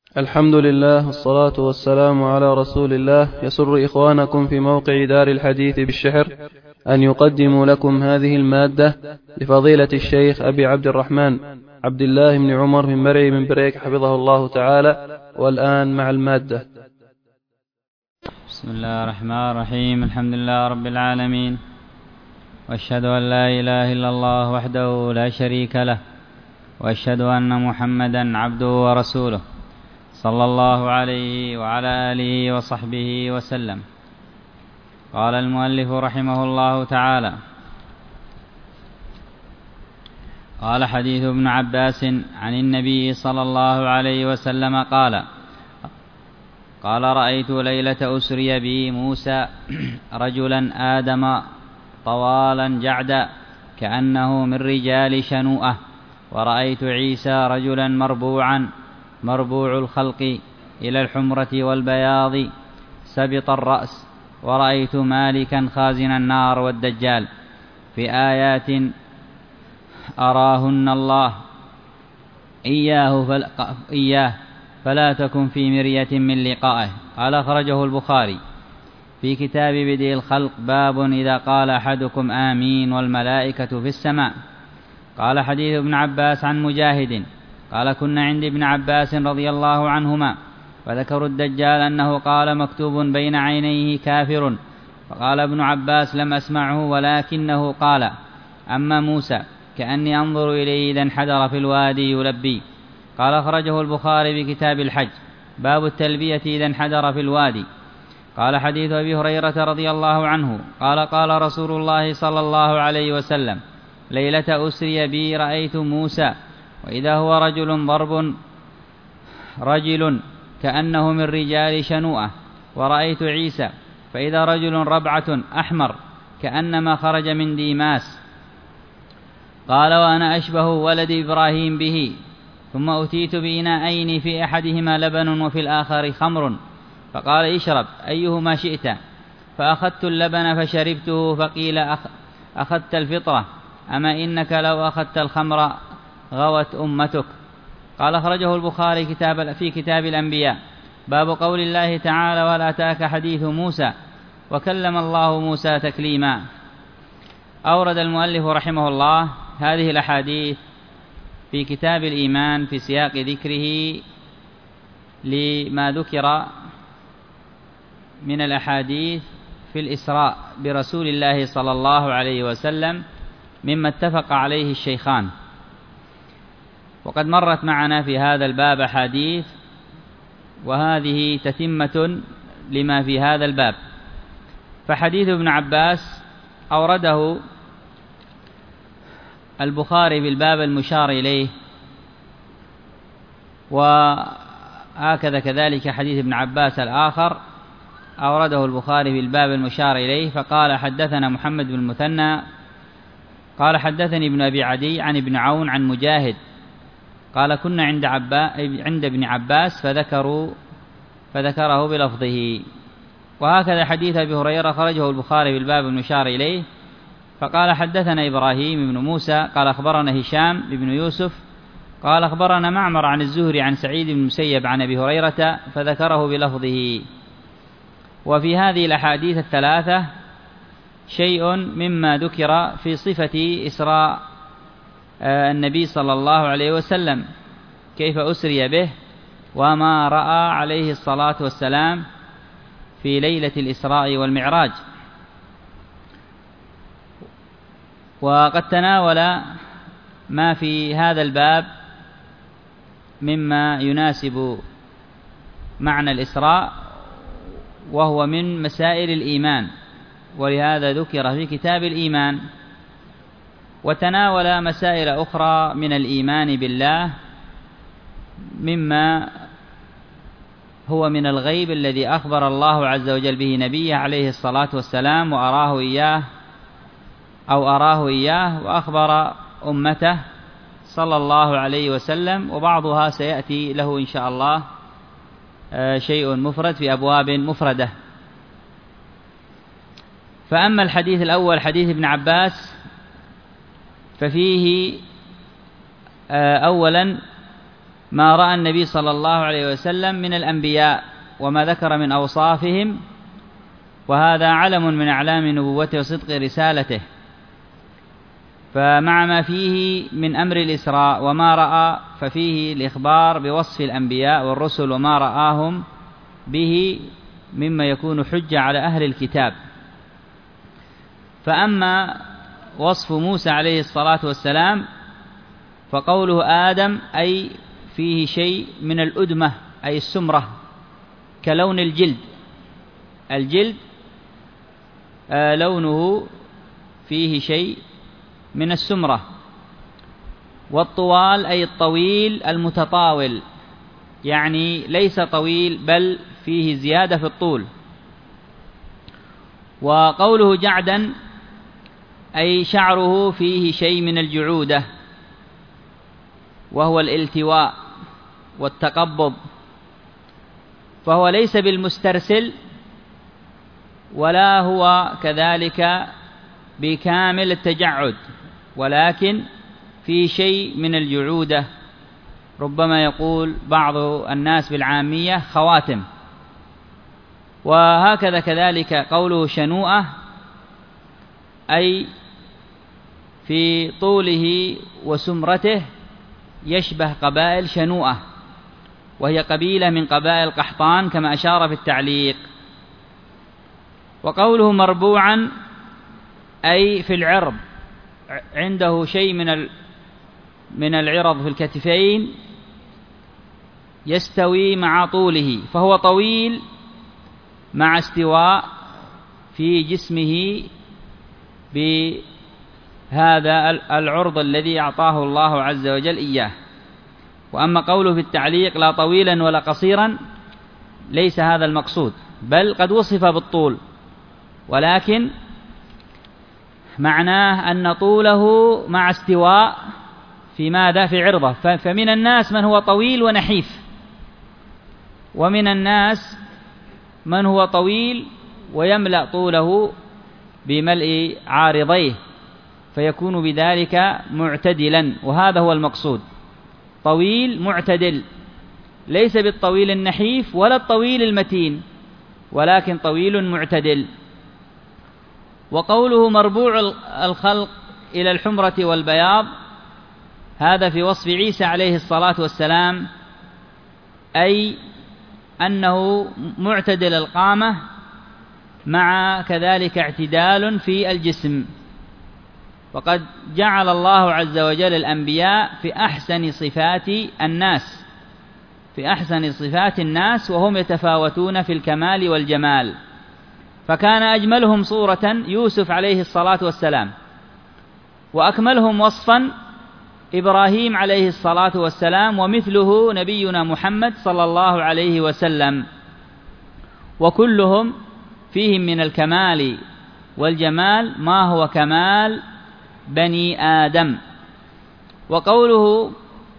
الحمد لله والصلاة والسلام على رسول الله. يسر إخوانكم في موقع دار الحديث بالشحر أن يقدموا لكم هذه المادة لفضيلة الشيخ أبي عبد الرحمن عبد الله بن عمر من مرعي من بريك حفظه الله تعالى. والآن مع المادة. بسم الله الرحمن الرحيم. الحمد لله رب العالمين، وأشهد أن لا إله إلا الله وحده لا شريك له، وأشهد أن محمدا عبده ورسوله صلى الله عليه وعلى آله وصحبه وسلم. قال المؤلف رحمه الله تعالى: قال حديث ابن عباس عن النبي صلى الله عليه وسلم قال رأيت ليلة أسري بي موسى رجلا آدم طوالا جعدا كأنه من رجال شنوءة، ورأيت عيسى رجلا مربوع الخلق إلى الحمرة والبياض سبط الرأس، ورأيت مالكا خازن النار والدجال في آيات أراهن الله إياه فلا تكن في مرية من لقائه. قال أخرجه البخاري في كتاب بدء الخلق باب إذا قال أحدكم آمين والملائكة في السماء. قال حديث ابن عباس عن مجاهد قال كنا عند ابن عباس رضي الله عنهما فذكروا الدجال أنه قال مكتوب بين عينيه كافر، فقال ابن عباس لم أسمعه ولكنه قال أما موسى كأني أنظر إليه إذا انحدر في الوادي يلبي. قال أخرجه البخاري بكتاب الحج باب التلبية إذا انحدر في الوادي. قال حديث أبي هريرة رضي الله عنه قال رسول الله صلى الله عليه وسلم ليلة أسري بي رأيت موسى وإذا هو رجل كأنه من رجال شنوءة، ورأيت عيسى فإذا رجل ربعة أحمر كأنما خرج من ديماس. قال وأنا أشبه ولد إبراهيم به، ثم أتيت بإناءين في أحدهما لبن وفي الآخر خمر، فقال اشرب أيهما شئت، فأخذت اللبن فشربته، فقيل أخذت الفطرة، أما إنك لو أخذت الخمر غوت أمتك. قال أخرجه البخاري في كتاب الأنبياء باب قول الله تعالى ولا أتاك حديث موسى وكلم الله موسى تكليما. أورد المؤلف رحمه الله هذه الأحاديث في كتاب الإيمان في سياق ذكره لما ذكر من الأحاديث في الإسراء برسول الله صلى الله عليه وسلم مما اتفق عليه الشيخان. وقد مرت معنا في هذا الباب أحاديث، وهذه تتمة لما في هذا الباب. فحديث ابن عباس أورده البخاري بالباب المشار إليه، وهكذا كذلك حديث ابن عباس الآخر أورده البخاري بالباب المشار إليه. فقال حدثنا محمد بن المثنى قال حدثني ابن أبي عدي عن ابن عون عن مجاهد قال كنا عند ابن عباس فذكره بلفظه. وهكذا حديث أبي هريرة خرجه البخاري بالباب المشار إليه. فقال حدثنا إبراهيم بن موسى قال أخبرنا هشام بن يوسف قال أخبرنا معمر عن الزهري عن سعيد بن المسيب عن أبي هريرة فذكره بلفظه. وفي هذه الأحاديث الثلاثة شيء مما ذكر في صفة إسراء النبي صلى الله عليه وسلم، كيف أسري به وما رأى عليه الصلاة والسلام في ليلة الإسراء والمعراج. وقد تناول ما في هذا الباب مما يناسب معنى الإسراء، وهو من مسائل الإيمان، ولهذا ذكر في كتاب الإيمان. وتناول مسائل أخرى من الإيمان بالله مما هو من الغيب الذي أخبر الله عز وجل به نبيه عليه الصلاة والسلام وأراه إياه وأخبر أمته صلى الله عليه وسلم، وبعضها سيأتي له إن شاء الله شيء مفرد في أبواب مفردة. فأما الحديث الأول حديث ابن عباس ففيه أولا ما رأى النبي صلى الله عليه وسلم من الأنبياء وما ذكر من أوصافهم، وهذا علم من أعلام نبوته وصدق رسالته. فمع ما فيه من أمر الإسراء وما رأى ففيه الإخبار بوصف الأنبياء والرسل وما رآهم به مما يكون حجة على أهل الكتاب. فأما وصف موسى عليه الصلاة والسلام فقوله آدم أي فيه شيء من الأدمة أي السمرة كلون الجلد. الجلد لونه فيه شيء من السمرة. والطوال أي الطويل المتطاول، يعني ليس طويل بل فيه زيادة في الطول. وقوله جعدا أي شعره فيه شيء من الجعودة وهو الالتواء والتقبض، فهو ليس بالمسترسل ولا هو كذلك بكامل التجعد، ولكن في شيء من الجعودة، ربما يقول بعض الناس بالعامية خواتم. وهكذا كذلك قوله شنوءة أي في طوله وسمرته يشبه قبائل شنوءة، وهي قبيلة من قبائل قحطان كما أشار في التعليق. وقوله مربوعا أي في العرض، عنده شيء من العرض في الكتفين يستوي مع طوله، فهو طويل مع استواء في جسمه بهذا العرض الذي أعطاه الله عز وجل إياه. وأما قوله في التعليق لا طويلا ولا قصيرا ليس هذا المقصود، بل قد وصف بالطول، ولكن معناه أن طوله مع استواء في ماذا؟ في عرضه. فمن الناس من هو طويل ونحيف، ومن الناس من هو طويل ويملأ طوله بملء عارضيه، فيكون بذلك معتدلا، وهذا هو المقصود، طويل معتدل، ليس بالطويل النحيف ولا الطويل المتين، ولكن طويل معتدل. وقوله مربوع الخلق إلى الحمرة والبياض هذا في وصف عيسى عليه الصلاة والسلام، أي أنه معتدل القامة مع كذلك اعتدال في الجسم. وقد جعل الله عز وجل الأنبياء في أحسن صفات الناس، في أحسن صفات الناس، وهم يتفاوتون في الكمال والجمال. فكان أجملهم صورة يوسف عليه الصلاة والسلام، وأكملهم وصفا إبراهيم عليه الصلاة والسلام، ومثله نبينا محمد صلى الله عليه وسلم، وكلهم فيهم من الكمال والجمال ما هو كمال بني آدم. وقوله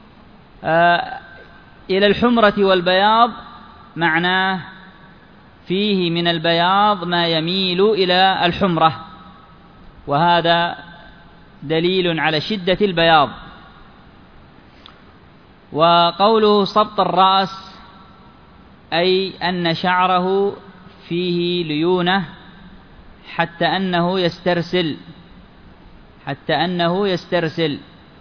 إلى الحمرة والبياض معناه فيه من البياض ما يميل إلى الحمرة، وهذا دليل على شدة البياض. وقوله سبط الرأس أي أن شعره فيه ليونة حتى أنه يسترسل،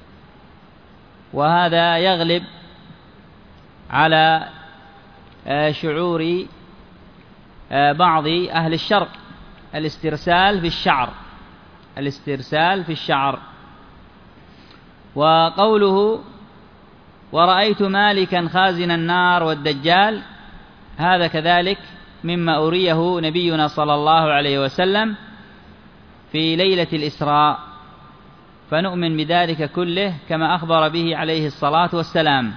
وهذا يغلب على شعور بعض أهل الشرق الاسترسال في الشعر. وقوله ورأيت مالكا خازن النار والدجال هذا كذلك مما أريه نبينا صلى الله عليه وسلم في ليلة الإسراء، فنؤمن بذلك كله كما أخبر به عليه الصلاة والسلام.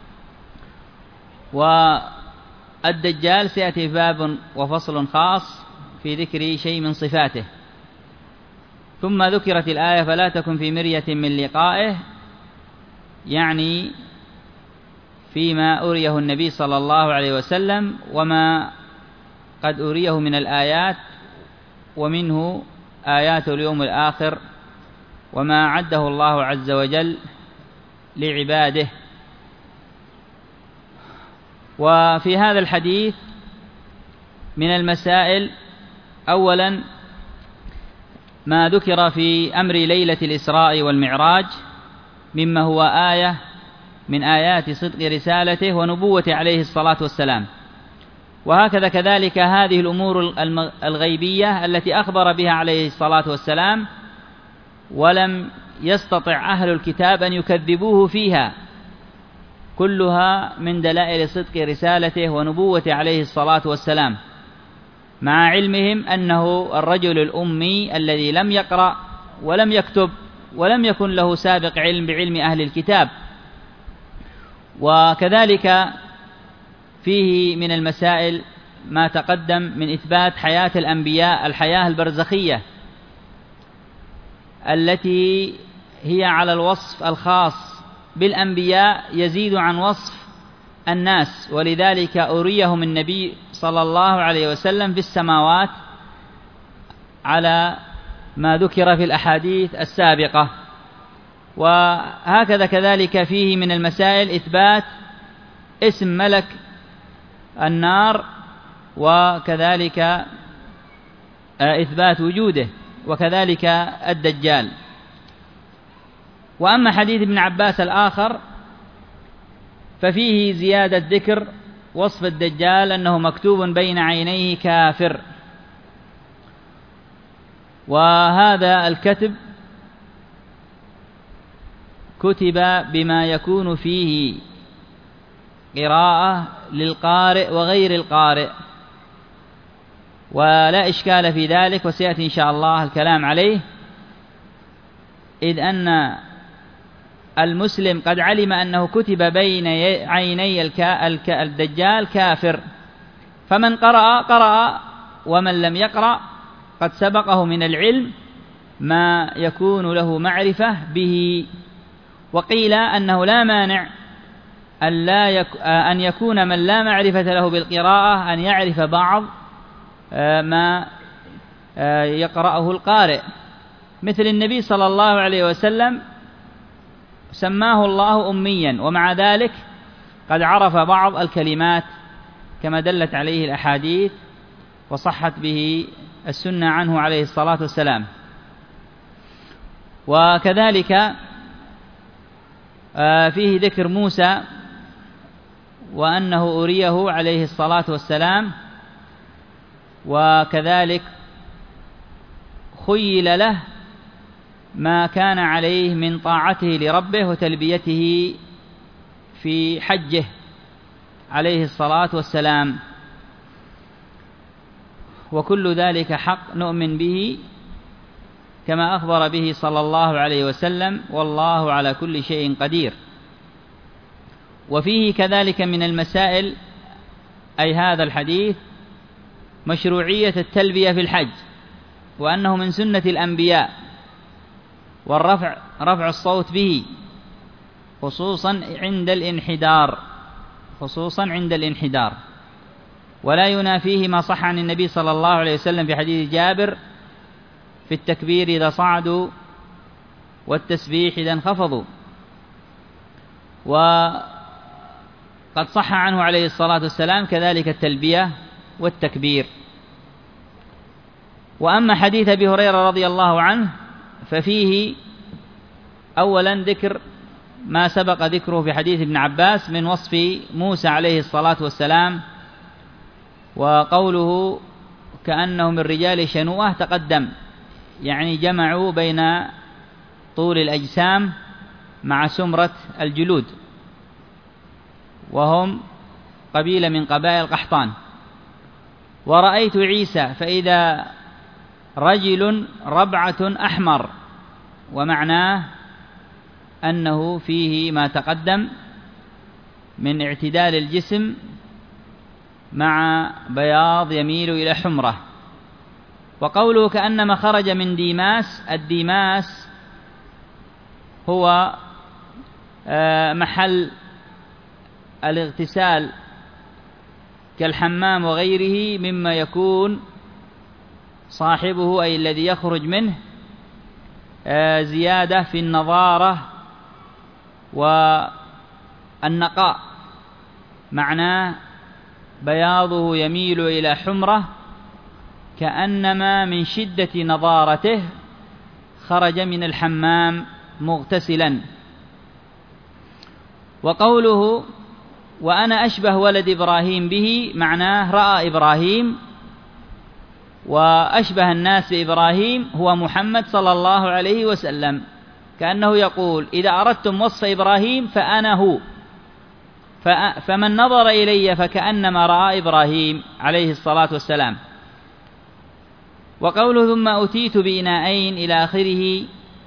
والدجال سيأتي باب وفصل خاص في ذكر شيء من صفاته. ثم ذكرت الآية فلا تكن في مرية من لقائه، يعني فيما أريه النبي صلى الله عليه وسلم وما قد أريه من الآيات، ومنه آيات اليوم الآخر وما عده الله عز وجل لعباده. وفي هذا الحديث من المسائل أولا ما ذكر في أمر ليلة الإسراء والمعراج مما هو آية من آيات صدق رسالته ونبوته عليه الصلاة والسلام. وهكذا كذلك هذه الأمور الغيبية التي أخبر بها عليه الصلاة والسلام ولم يستطع أهل الكتاب أن يكذبوه فيها، كلها من دلائل صدق رسالته ونبوته عليه الصلاة والسلام، مع علمهم أنه الرجل الأمي الذي لم يقرأ ولم يكتب ولم يكن له سابق علم بعلم أهل الكتاب. وكذلك فيه من المسائل ما تقدم من إثبات حياة الأنبياء، الحياة البرزخية التي هي على الوصف الخاص بالأنبياء يزيد عن وصف الناس، ولذلك أريهم النبي صلى الله عليه وسلم في السماوات على ما ذكر في الأحاديث السابقة. وهكذا كذلك فيه من المسائل إثبات اسم ملك النار، وكذلك إثبات وجوده، وكذلك الدجال. وأما حديث ابن عباس الآخر ففيه زيادة ذكر وصف الدجال أنه مكتوب بين عينيه كافر، وهذا الكتب كتب بما يكون فيه قراءة للقارئ وغير القارئ، ولا إشكال في ذلك، وسيأتي إن شاء الله الكلام عليه، إذ أن المسلم قد علم أنه كتب بين عيني الدجال كافر، فمن قرأ، ومن لم يقرأ قد سبقه من العلم ما يكون له معرفة به. وقيل أنه لا مانع أن يكون من لا معرفة له بالقراءة أن يعرف بعض ما يقرأه القارئ، مثل النبي صلى الله عليه وسلم سماه الله أميا، ومع ذلك قد عرف بعض الكلمات كما دلت عليه الأحاديث وصحت به السنة عنه عليه الصلاة والسلام. وكذلك فيه ذكر موسى وأنه أريه عليه الصلاة والسلام، وكذلك خيل له ما كان عليه من طاعته لربه وتلبيته في حجه عليه الصلاة والسلام، وكل ذلك حق نؤمن به كما أخبر به صلى الله عليه وسلم، والله على كل شيء قدير. وفيه كذلك من المسائل أي هذا الحديث مشروعية التلبية في الحج، وأنه من سنة الأنبياء، رفع الصوت به خصوصا عند الانحدار، ولا ينافيه ما صح عن النبي صلى الله عليه وسلم في حديث جابر في التكبير إذا صعدوا والتسبيح إذا انخفضوا. وقد صح عنه عليه الصلاة والسلام كذلك التلبية والتكبير. وأما حديث أبي هريرة رضي الله عنه ففيه أولا ذكر ما سبق ذكره في حديث ابن عباس من وصف موسى عليه الصلاة والسلام، وقوله كأنه من رجال شنوءة تقدم، يعني جمعوا بين طول الأجسام مع سمرة الجلود، وهم قبيلة من قبائل قحطان. ورأيت عيسى فإذا رجل ربعة أحمر، ومعناه أنه فيه ما تقدم من اعتدال الجسم مع بياض يميل إلى حمرة. وقوله كأنما خرج من ديماس، الديماس هو محل الاغتسال كالحمام وغيره مما يكون صاحبه أي الذي يخرج منه زيادة في النضارة والنقاء، معناه بياضه يميل إلى حمرة كأنما من شدة نضارته خرج من الحمام مغتسلا. وقوله وأنا أشبه ولد إبراهيم به معناه رأى إبراهيم، وأشبه الناس بإبراهيم هو محمد صلى الله عليه وسلم، كأنه يقول إذا أردتم وصف إبراهيم فأنا هو، فمن نظر إلي فكأنما رأى إبراهيم عليه الصلاة والسلام. وقوله ثم أتيت بإناءين إلى آخره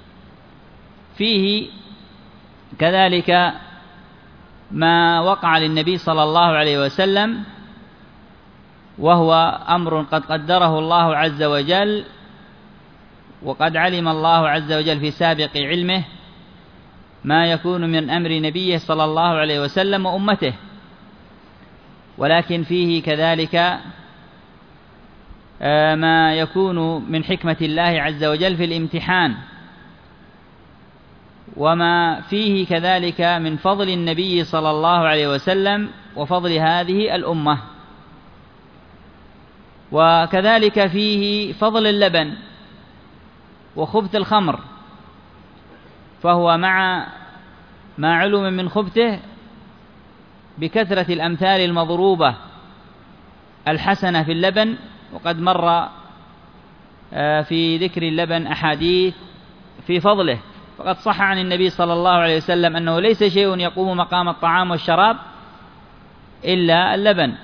فيه كذلك ما وقع للنبي صلى الله عليه وسلم، وهو أمر قد قدره الله عز وجل، وقد علم الله عز وجل في سابق علمه ما يكون من أمر نبيه صلى الله عليه وسلم وأمته. ولكن فيه كذلك ما يكون من حكمة الله عز وجل في الامتحان، وما فيه كذلك من فضل النبي صلى الله عليه وسلم وفضل هذه الأمة. وكذلك فيه فضل اللبن وخبث الخمر، فهو مع ما علم من خبثه بكثرة الأمثال المضروبة الحسنة في اللبن، وقد مر في ذكر اللبن أحاديث في فضله. فقد صح عن النبي صلى الله عليه وسلم أنه ليس شيء يقوم مقام الطعام والشراب إلا اللبن.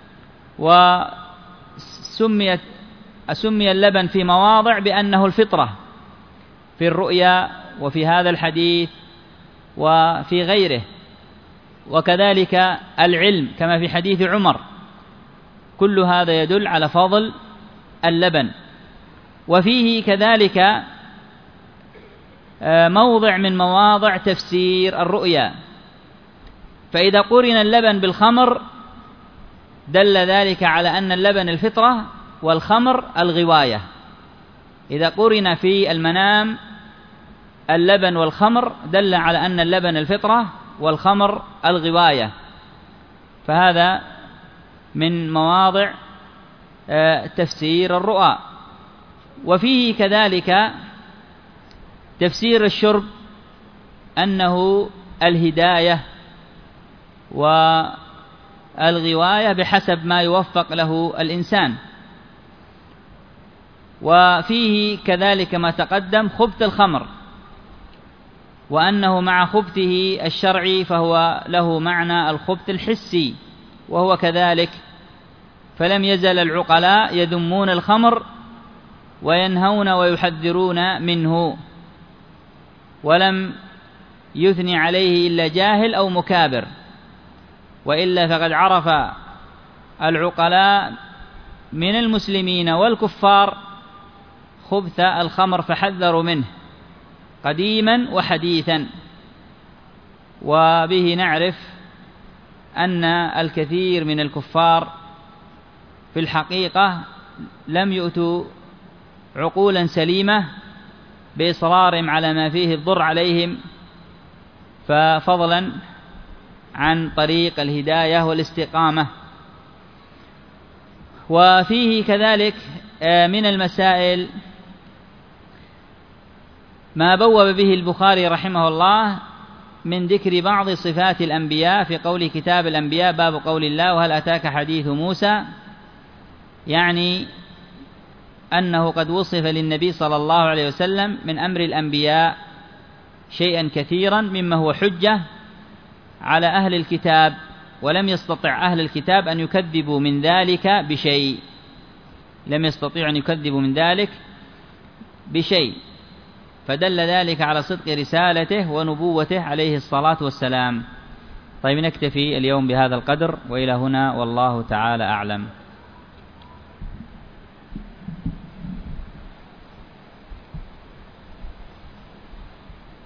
وسمي اللبن في مواضع بأنه الفطرة، في الرؤيا وفي هذا الحديث وفي غيره، وكذلك العلم كما في حديث عمر. كل هذا يدل على فضل اللبن. وفيه كذلك موضع من مواضع تفسير الرؤيا، فإذا قرن اللبن بالخمر دل ذلك على أن اللبن الفطرة والخمر الغواية. إذا قرن في المنام اللبن والخمر دل على أن اللبن الفطرة والخمر الغواية، فهذا من مواضع تفسير الرؤى. وفيه كذلك تفسير الشرب أنه الهداية والغواية بحسب ما يوفق له الإنسان. وفيه كذلك ما تقدم خبث الخمر، وأنه مع خبثه الشرعي فهو له معنى الخبث الحسي، وهو كذلك. فلم يزل العقلاء يذمون الخمر وينهون ويحذرون منه، ولم يثني عليه إلا جاهل أو مكابر، وإلا فقد عرف العقلاء من المسلمين والكفار خبث الخمر فحذروا منه قديما وحديثا. وبه نعرف أن الكثير من الكفار في الحقيقة لم يؤتوا عقولا سليمة بإصرارهم على ما فيه الضر عليهم، ففضلا عن طريق الهداية والاستقامة. وفيه كذلك من المسائل ما بوب به البخاري رحمه الله من ذكر بعض صفات الأنبياء في قول كتاب الأنبياء باب قول الله وهل أتاك حديث موسى، يعني أنه قد وصف للنبي صلى الله عليه وسلم من أمر الأنبياء شيئا كثيرا مما هو حجة على أهل الكتاب، ولم يستطع أهل الكتاب أن يكذبوا من ذلك بشيء، لم يستطيعوا أن يكذبوا من ذلك بشيء، فدل ذلك على صدق رسالته ونبوته عليه الصلاة والسلام. طيب نكتفي اليوم بهذا القدر، وإلى هنا والله تعالى أعلم.